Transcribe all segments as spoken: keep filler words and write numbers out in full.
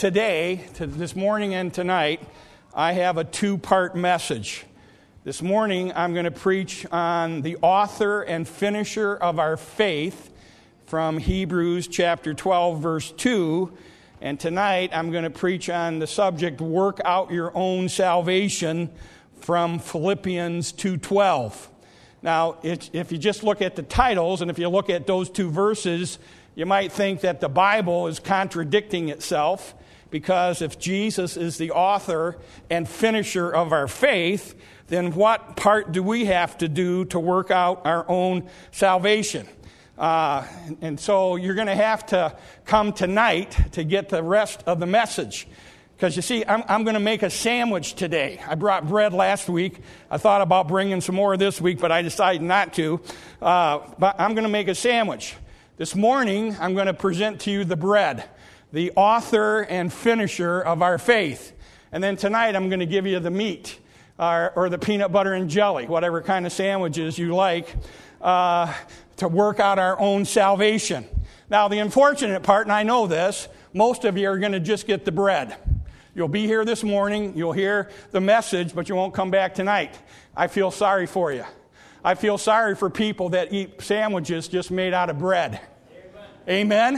today, to this morning and tonight, I have a two-part message. This morning, I'm going to preach on the author and finisher of our faith from Hebrews chapter twelve, verse two. And tonight, I'm going to preach on the subject, work out your own salvation, from Philippians two twelve. Now, if you just look at the titles, and if you look at those two verses, you might think that the Bible is contradicting itself, because if Jesus is the author and finisher of our faith, then what part do we have to do to work out our own salvation? Uh, and so you're going to have to come tonight to get the rest of the message. Because you see, I'm, I'm going to make a sandwich today. I brought bread last week. I thought about bringing some more this week, but I decided not to. Uh, but I'm going to make a sandwich. This morning, I'm going to present to you the bread, the author and finisher of our faith. And then tonight, I'm going to give you the meat, or, or the peanut butter and jelly, whatever kind of sandwiches you like, uh, to work out our own salvation. Now, the unfortunate part, and I know this, most of you are going to just get the bread. You'll be here this morning, you'll hear the message, but you won't come back tonight. I feel sorry for you. I feel sorry for people that eat sandwiches just made out of bread. Amen? Amen?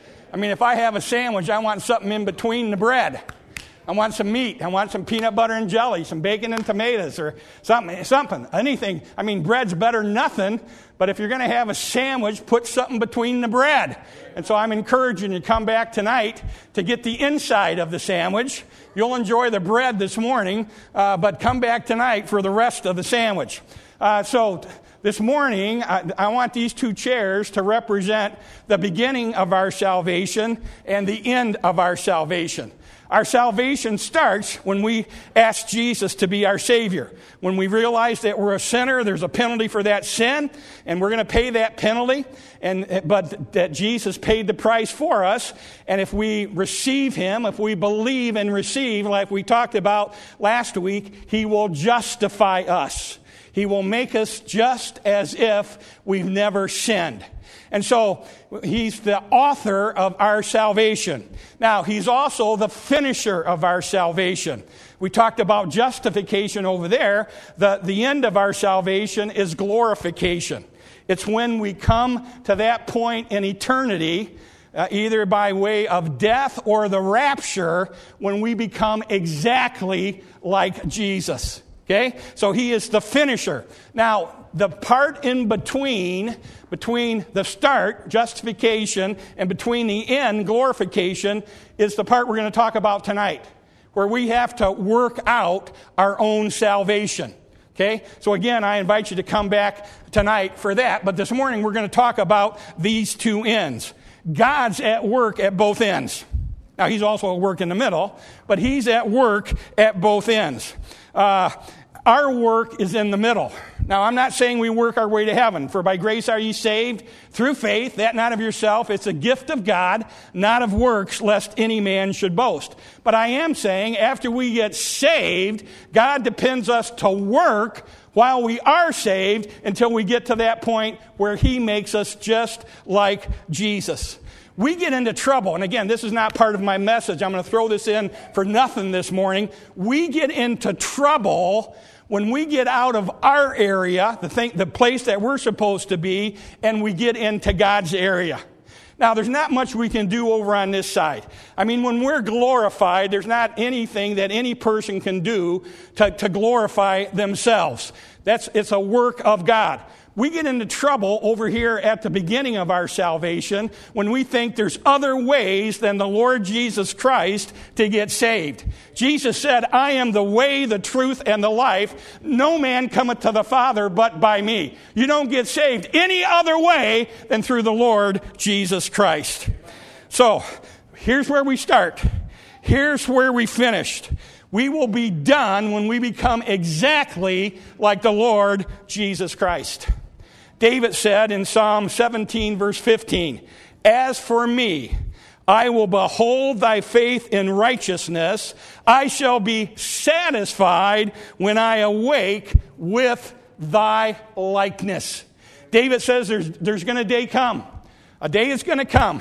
I mean, if I have a sandwich, I want something in between the bread. I want some meat. I want some peanut butter and jelly, some bacon and tomatoes, or something, something, anything. I mean, bread's better than nothing, but if you're going to have a sandwich, put something between the bread. And so I'm encouraging you to come back tonight to get the inside of the sandwich. You'll enjoy the bread this morning, uh, but come back tonight for the rest of the sandwich. Uh, so this morning, I, I want these two chairs to represent the beginning of our salvation and the end of our salvation. Our salvation starts when we ask Jesus to be our Savior. When we realize that we're a sinner, there's a penalty for that sin, and we're going to pay that penalty, and but that Jesus paid the price for us. And if we receive Him, if we believe and receive, like we talked about last week, He will justify us. He will make us just as if we've never sinned. And so He's the author of our salvation. Now, He's also the finisher of our salvation. We talked about justification over there. The, the end of our salvation is glorification. It's when we come to that point in eternity, uh, either by way of death or the rapture, when we become exactly like Jesus. Okay? So He is the finisher. Now, the part in between, between the start, justification, and between the end, glorification, is the part we're going to talk about tonight, where we have to work out our own salvation. Okay? So again, I invite you to come back tonight for that. But this morning, we're going to talk about these two ends. God's at work at both ends. Now, He's also at work in the middle, but He's at work at both ends. Uh, our work is in the middle. Now, I'm not saying we work our way to heaven. For by grace are ye saved through faith, that not of yourself. It's a gift of God, not of works, lest any man should boast. But I am saying after we get saved, God depends us to work while we are saved until we get to that point where He makes us just like Jesus. We get into trouble, and again, this is not part of my message. I'm going to throw this in for nothing this morning. We get into trouble when we get out of our area, the thing, the place that we're supposed to be, and we get into God's area. Now, there's not much we can do over on this side. I mean, when we're glorified, there's not anything that any person can do to, to glorify themselves. That's, it's a work of God. We get into trouble over here at the beginning of our salvation when we think there's other ways than the Lord Jesus Christ to get saved. Jesus said, I am the way, the truth, and the life. No man cometh to the Father but by me. You don't get saved any other way than through the Lord Jesus Christ. So, here's where we start. Here's where we finished. We will be done when we become exactly like the Lord Jesus Christ. David said in Psalm seventeen, verse fifteen, as for me, I will behold thy faith in righteousness. I shall be satisfied when I awake with thy likeness. David says there's, there's going to a day come. A day is going to come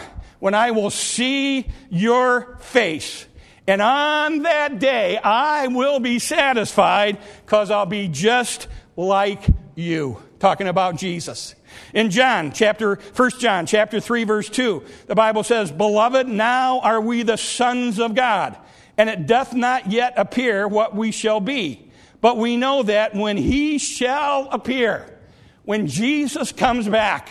when I will see your face. And on that day, I will be satisfied because I'll be just like you. Talking about Jesus. In John, chapter, First John, chapter three, verse two, the Bible says, Beloved, now are we the sons of God, and it doth not yet appear what we shall be. But we know that when he shall appear, when Jesus comes back,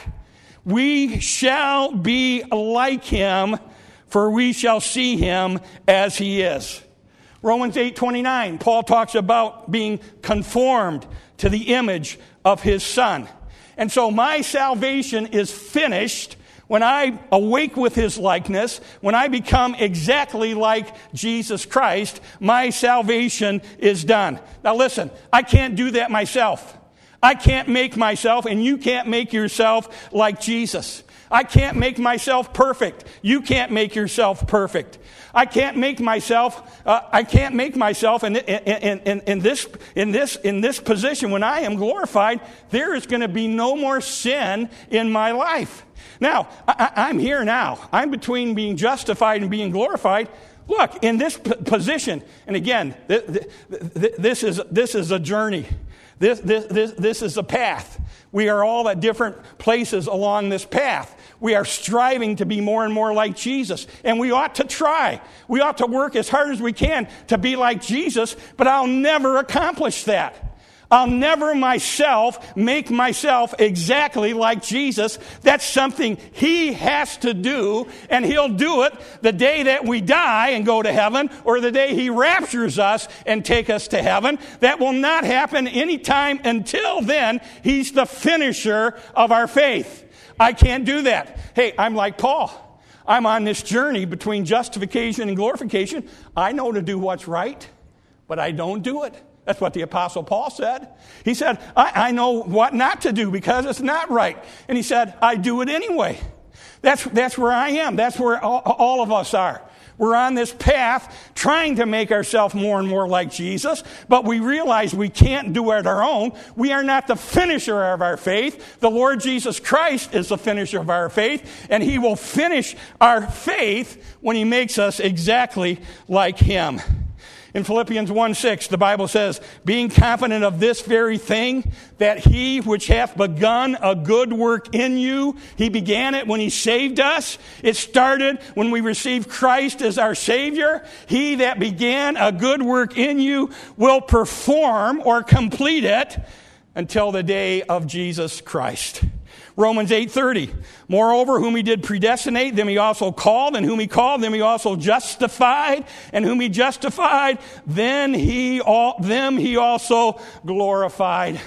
we shall be like him, for we shall see him as he is. Romans eight twenty-nine, Paul talks about being conformed to the image of his Son. And so my salvation is finished when I awake with his likeness, when I become exactly like Jesus Christ. My salvation is done. Now listen, I can't do that myself. I can't make myself, and you can't make yourself like Jesus. I can't make myself perfect. You can't make yourself perfect. I can't make myself. Uh, I can't make myself in, in, in, in this in this in this position. When I am glorified, there is going to be no more sin in my life. Now, I, I'm here now. I'm between being justified and being glorified. Look, in this p- position, and again, th- th- th- this is this is a journey. This, this, this, this is a path. We are all at different places along this path. We are striving to be more and more like Jesus. And we ought to try. We ought to work as hard as we can to be like Jesus, but I'll never accomplish that. I'll never myself make myself exactly like Jesus. That's something he has to do, and he'll do it the day that we die and go to heaven, or the day he raptures us and take us to heaven. That will not happen anytime until then. He's the finisher of our faith. I can't do that. Hey, I'm like Paul. I'm on this journey between justification and glorification. I know to do what's right, but I don't do it. That's what the Apostle Paul said. He said, I, I know what not to do because it's not right. And he said, I do it anyway. That's, that's where I am. That's where all, all of us are. We're on this path trying to make ourselves more and more like Jesus, but we realize we can't do it our own. We are not the finisher of our faith. The Lord Jesus Christ is the finisher of our faith, and he will finish our faith when he makes us exactly like him. In Philippians one six, the Bible says, being confident of this very thing, that he which hath begun a good work in you, he began it when he saved us. It started when we received Christ as our Savior. He that began a good work in you will perform or complete it until the day of Jesus Christ. Romans eight thirty, moreover, whom he did predestinate, them he also called, and whom he called, them he also justified, and whom he justified, then he all, them he also glorified.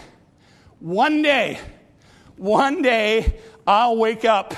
One day, one day, I'll wake up.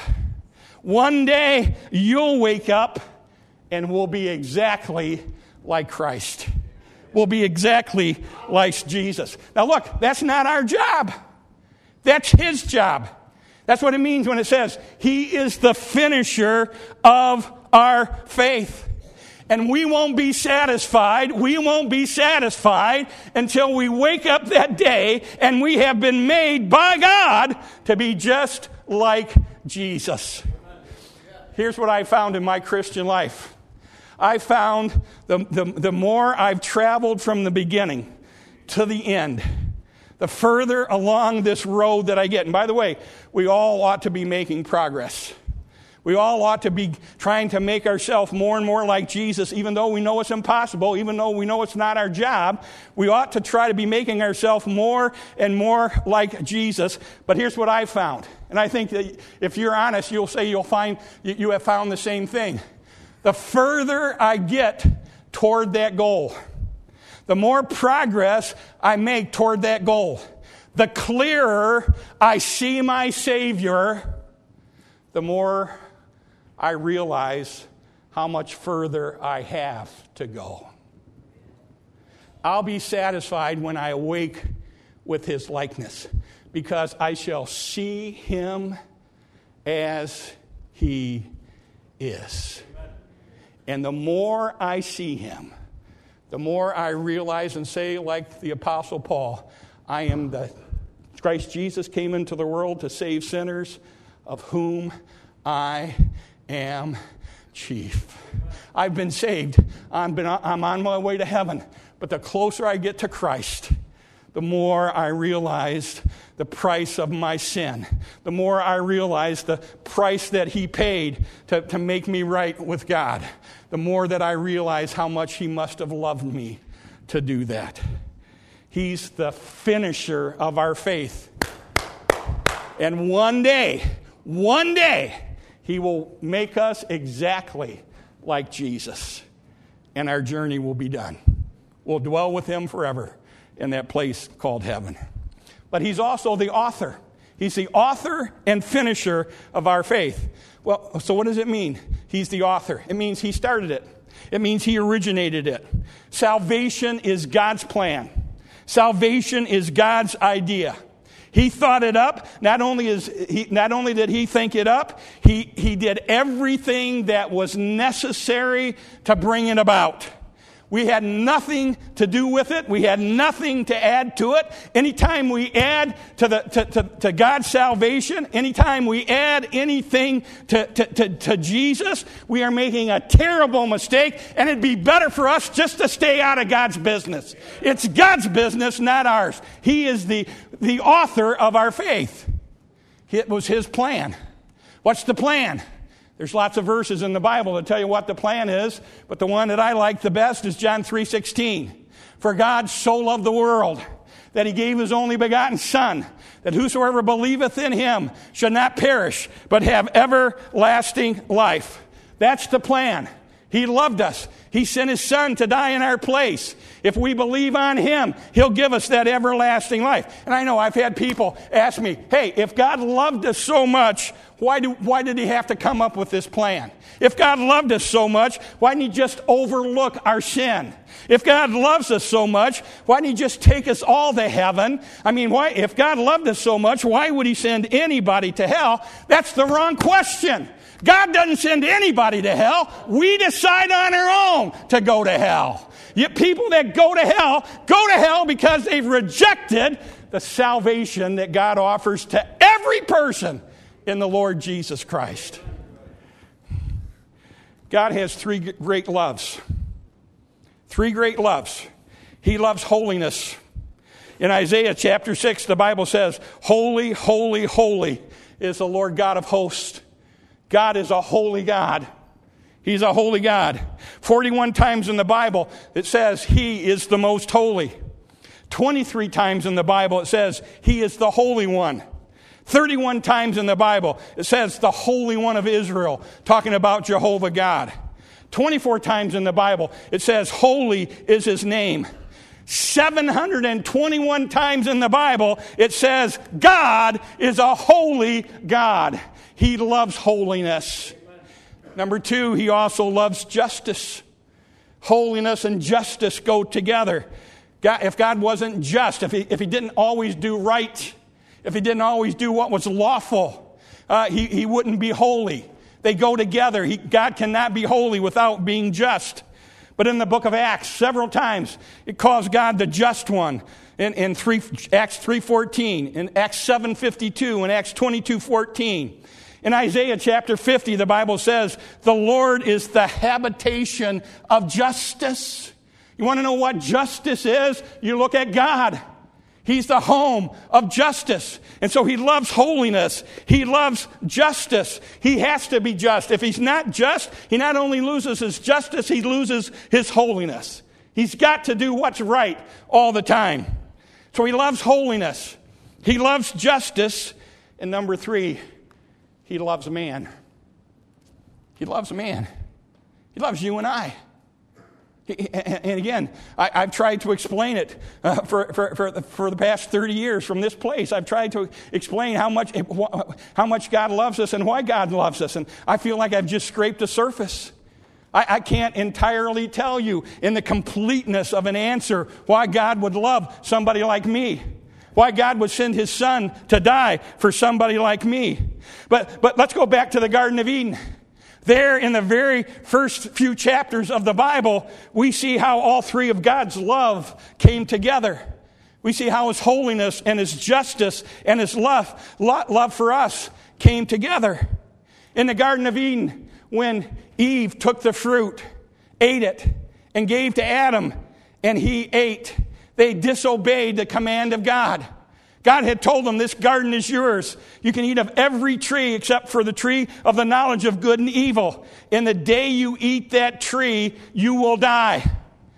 One day, you'll wake up, and we'll be exactly like Christ. We'll be exactly like Jesus. Now look, that's not our job. That's his job. That's what it means when it says, he is the finisher of our faith. And we won't be satisfied, we won't be satisfied until we wake up that day and we have been made by God to be just like Jesus. Here's what I found in my Christian life. I found the, the, the more I've traveled from the beginning to the end, the further along this road that I get. And by the way, we all ought to be making progress. We all ought to be trying to make ourselves more and more like Jesus, even though we know it's impossible, even though we know it's not our job. We ought to try to be making ourselves more and more like Jesus. But here's what I found. And I think that if you're honest, you'll say you'll find you have found the same thing. The further I get toward that goal, the more progress I make toward that goal, the clearer I see my Savior, the more I realize how much further I have to go. I'll be satisfied when I awake with his likeness, because I shall see him as he is. And the more I see him, the more I realize and say, like the Apostle Paul, I am the Christ Jesus came into the world to save sinners, of whom I am chief. I've been saved. I'm, been, I'm on my way to heaven. But the closer I get to Christ, the more I realize the price of my sin. The more I realize the price that he paid to, to make me right with God. The more that I realize how much he must have loved me to do that. He's the finisher of our faith. And one day, one day, he will make us exactly like Jesus. And our journey will be done. We'll dwell with him forever in that place called heaven. But he's also the author. He's the author and finisher of our faith. Well, so what does it mean? He's the author. It means he started it. It means he originated it. Salvation is God's plan. Salvation is God's idea. He thought it up. Not only is he, not only did he think it up, he, he did everything that was necessary to bring it about. We had nothing to do with it. We had nothing to add to it. Anytime we add to the to, to, to God's salvation, anytime we add anything to, to, to, to Jesus, we are making a terrible mistake, and it'd be better for us just to stay out of God's business. It's God's business, not ours. He is the, the author of our faith. It was his plan. What's the plan? There's lots of verses in the Bible that tell you what the plan is, but the one that I like the best is John three sixteen. For God so loved the world that he gave his only begotten Son, that whosoever believeth in him should not perish, but have everlasting life. That's the plan. He loved us. He sent his Son to die in our place. If we believe on him, he'll give us that everlasting life. And I know I've had people ask me, hey, if God loved us so much, why, do, why did he have to come up with this plan? If God loved us so much, why didn't he just overlook our sin? If God loves us so much, why didn't he just take us all to heaven? I mean, why? If God loved us so much, why would he send anybody to hell? That's the wrong question. God doesn't send anybody to hell. We decide on our own to go to hell. Yet people that go to hell, go to hell because they've rejected the salvation that God offers to every person in the Lord Jesus Christ. God has three great loves. Three great loves. He loves holiness. In Isaiah chapter six, the Bible says, holy, holy, holy is the Lord God of hosts. God is a holy God. He's a holy God. forty-one times in the Bible it says he is the most holy. twenty-three times in the Bible it says he is the Holy One. thirty-one times in the Bible it says the Holy One of Israel, talking about Jehovah God. twenty-four times in the Bible it says holy is his name. seven hundred twenty-one times in the Bible it says God is a holy God. He loves holiness. Number two, he also loves justice. Holiness and justice go together. God, if God wasn't just, if he, if he didn't always do right, if he didn't always do what was lawful, uh, he, he wouldn't be holy. They go together. He, God cannot be holy without being just. But in the book of Acts, several times, it calls God the just one. In, in three, Acts three fourteen, in Acts seven fifty-two, in Acts twenty-two fourteen. In Isaiah chapter fifty, the Bible says, the Lord is the habitation of justice. You want to know what justice is? You look at God. He's the home of justice. And so he loves holiness. He loves justice. He has to be just. If he's not just, he not only loses his justice, he loses his holiness. He's got to do what's right all the time. So he loves holiness. He loves justice. And number three, he loves man. He loves man. He loves you and I. And again, I, I've tried to explain it uh, for, for, for, the, for the past thirty years from this place. I've tried to explain how much, how much God loves us and why God loves us. And I feel like I've just scraped the surface. I, I can't entirely tell you in the completeness of an answer why God would love somebody like me. Why God would send his Son to die for somebody like me. But, but let's go back to the Garden of Eden. There in the very first few chapters of the Bible, we see how all three of God's love came together. We see how his holiness and his justice and his love, love for us came together. In the Garden of Eden, when Eve took the fruit, ate it, and gave to Adam, and he ate. They disobeyed the command of God. God had told them, this garden is yours. You can eat of every tree except for the tree of the knowledge of good and evil. And the day you eat that tree, you will die.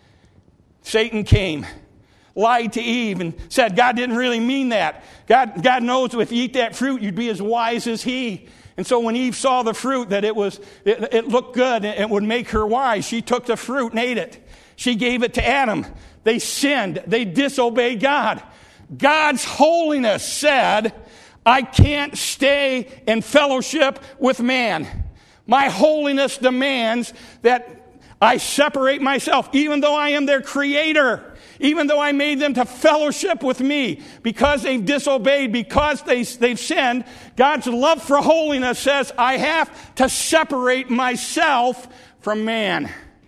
Satan came, lied to Eve, and said God didn't really mean that. God, God knows if you eat that fruit, you'd be as wise as he. And so when Eve saw the fruit, that it was, it, it looked good and it would make her wise, she took the fruit and ate it. She gave it to Adam. They sinned. They disobeyed God. God's holiness said, I can't stay in fellowship with man. My holiness demands that I separate myself, even though I am their creator, even though I made them to fellowship with me. Because they've disobeyed, because they, they've sinned, God's love for holiness says, I have to separate myself from man.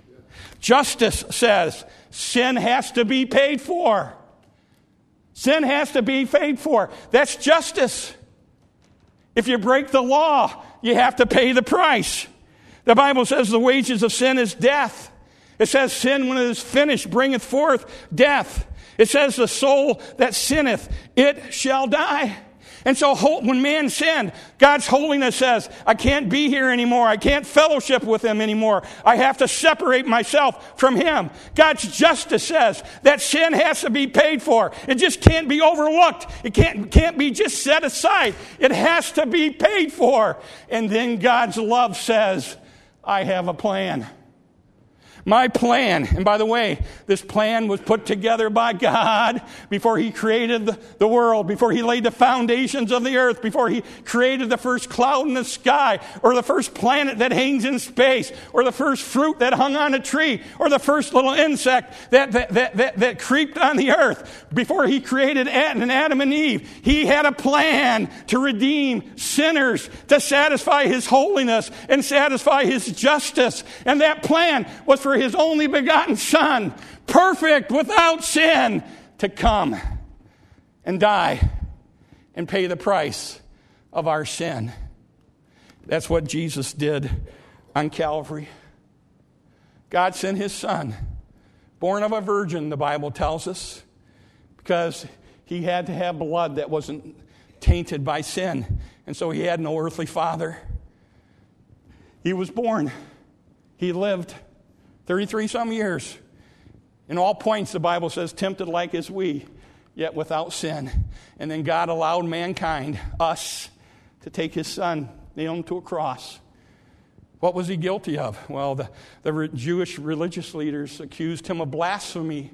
Justice says, sin has to be paid for. Sin has to be paid for. That's justice. If you break the law, you have to pay the price. The Bible says the wages of sin is death. It says sin, when it is finished, bringeth forth death. It says the soul that sinneth, it shall die. And so when man sinned, God's holiness says, I can't be here anymore. I can't fellowship with him anymore. I have to separate myself from him. God's justice says that sin has to be paid for. It just can't be overlooked. It can't, can't be just set aside. It has to be paid for. And then God's love says, I have a plan. My plan, and by the way, this plan was put together by God before he created the, the world, before he laid the foundations of the earth, before he created the first cloud in the sky, or the first planet that hangs in space, or the first fruit that hung on a tree, or the first little insect that, that, that, that, that creeped on the earth. Before he created Adam and Eve, he had a plan to redeem sinners, to satisfy his holiness and satisfy his justice. And that plan was for his only begotten Son, perfect, without sin, to come and die and pay the price of our sin. That's what Jesus did on Calvary. God sent his Son, born of a virgin, the Bible tells us, because he had to have blood that wasn't tainted by sin. And so he had no earthly father. He was born. He lived thirty-three some years. In all points, the Bible says, tempted like as we, yet without sin. And then God allowed mankind, us, to take his Son, nail him to a cross. What was he guilty of? Well, the, the Jewish religious leaders accused him of blasphemy.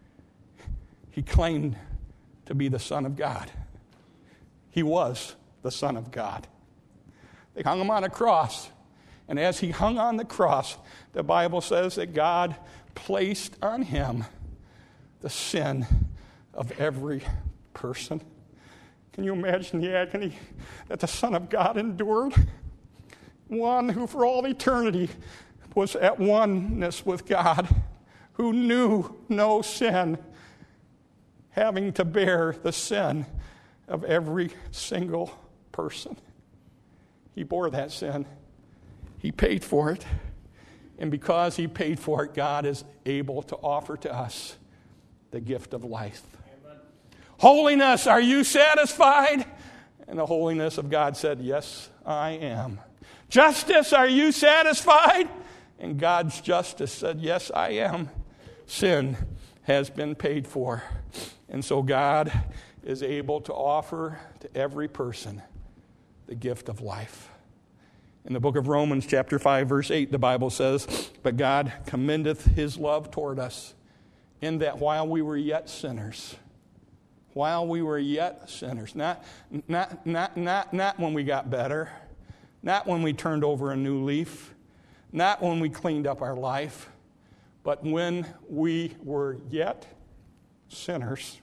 He claimed to be the Son of God. He was the Son of God. They hung him on a cross. And as he hung on the cross, the Bible says that God placed on him the sin of every person. Can you imagine the agony that the Son of God endured? One who for all eternity was at oneness with God, who knew no sin, having to bear the sin of every single person. He bore that sin. He paid for it. And because he paid for it, God is able to offer to us the gift of life. Amen. Holiness, are you satisfied? And the holiness of God said, yes, I am. Justice, are you satisfied? And God's justice said, yes, I am. Sin has been paid for. And so God is able to offer to every person the gift of life. In the book of Romans, chapter five, verse eight, the Bible says, but God commendeth his love toward us, in that while we were yet sinners, while we were yet sinners, not, not, not, not, not when we got better, not when we turned over a new leaf, not when we cleaned up our life, but when we were yet sinners,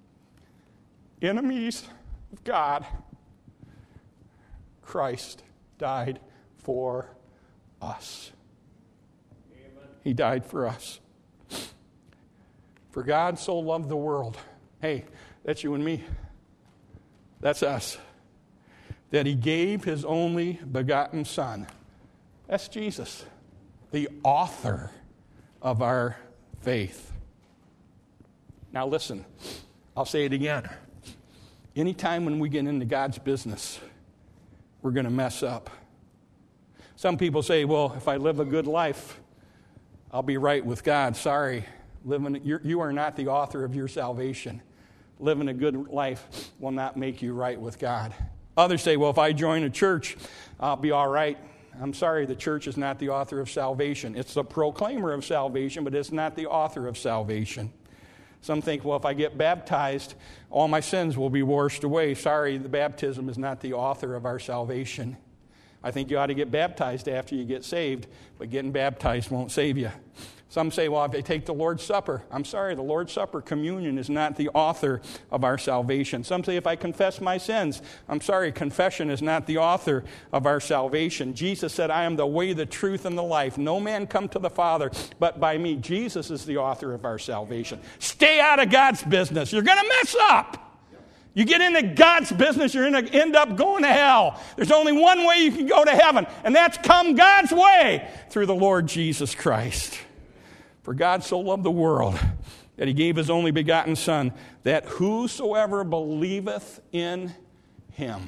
enemies of God, Christ died for us. Amen. He died for us. For God so loved the world. Hey, that's you and me. That's us. That he gave his only begotten Son, That's Jesus, the author of our faith. Now listen, I'll say it again. Anytime when we get into God's business, we're going to mess up. Some people say, well, if I live a good life, I'll be right with God. Sorry, living, you're, you are not the author of your salvation. Living a good life will not make you right with God. Others say, well, if I join a church, I'll be all right. I'm sorry, the church is not the author of salvation. It's the proclaimer of salvation, but it's not the author of salvation. Some think, well, if I get baptized, all my sins will be washed away. Sorry, the baptism is not the author of our salvation. I think you ought to get baptized after you get saved, but getting baptized won't save you. Some say, well, if they take the Lord's Supper, I'm sorry, the Lord's Supper, communion, is not the author of our salvation. Some say, if I confess my sins, I'm sorry, confession is not the author of our salvation. Jesus said, I am the way, the truth, and the life. No man come to the Father but by me. Jesus is the author of our salvation. Stay out of God's business. You're going to mess up. You get into God's business, you're going to end up going to hell. There's only one way you can go to heaven, and that's come God's way through the Lord Jesus Christ. For God so loved the world that he gave his only begotten Son, that whosoever believeth in him.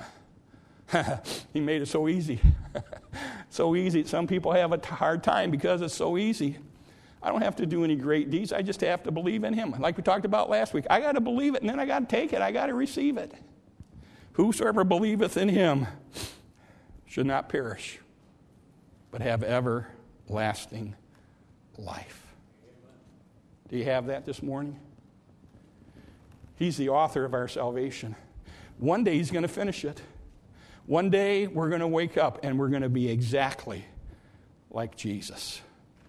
He made it so easy. So easy. Some people have a hard time because it's so easy. I don't have to do any great deeds. I just have to believe in him. Like we talked about last week. I got to believe it, and then I got to take it. I got to receive it. Whosoever believeth in him should not perish, but have everlasting life. Do you have that this morning? He's the author of our salvation. One day he's going to finish it. One day we're going to wake up and we're going to be exactly like Jesus.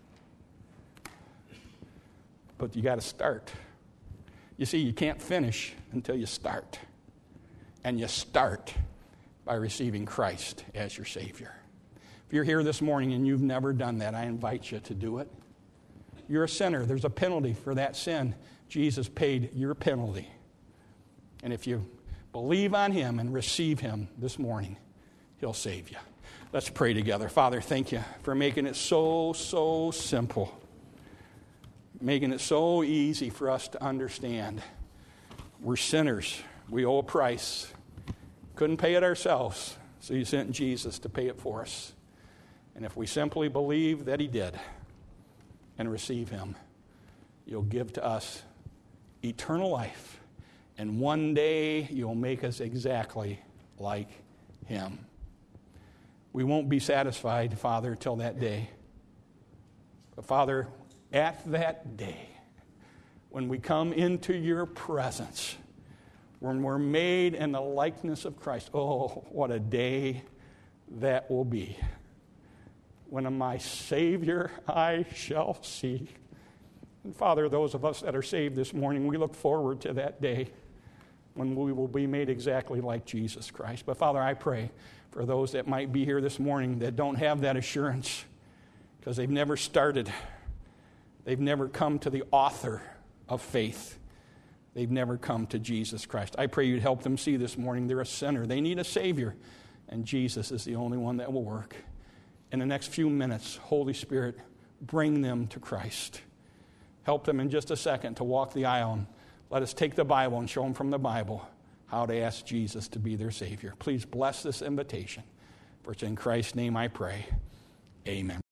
But you got to start. You see, you can't finish until you start. And you start by receiving Christ as your Savior. If you're here this morning and you've never done that, I invite you to do it. You're a sinner. There's a penalty for that sin. Jesus paid your penalty. And if you believe on him and receive him this morning, he'll save you. Let's pray together. Father, thank you for making it so, so simple. Making it so easy for us to understand. We're sinners. We owe a price. Couldn't pay it ourselves, so you sent Jesus to pay it for us. And if we simply believe that he did and receive him, you'll give to us eternal life. And one day you'll make us exactly like him. We won't be satisfied, Father, till that day. But Father, at that day, when we come into your presence, when we're made in the likeness of Christ, oh, what a day that will be. When my Savior I shall see. And Father, those of us that are saved this morning, we look forward to that day when we will be made exactly like Jesus Christ. But Father, I pray for those that might be here this morning that don't have that assurance because they've never started. They've never come to the author of faith. They've never come to Jesus Christ. I pray you'd help them see this morning they're a sinner. They need a Savior, and Jesus is the only one that will work. In the next few minutes, Holy Spirit, bring them to Christ. Help them in just a second to walk the aisle. And let us take the Bible and show them from the Bible how to ask Jesus to be their Savior. Please bless this invitation. For it's in Christ's name I pray. Amen.